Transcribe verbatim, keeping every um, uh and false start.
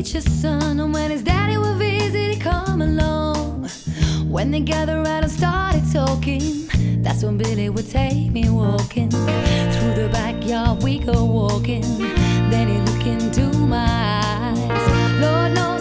preacher's son, and when his daddy would visit, he'd come along. When they gathered around and started talking, that's when Billy would take me walking. Through the backyard we go walking, then he'd look into my eyes. Lord knows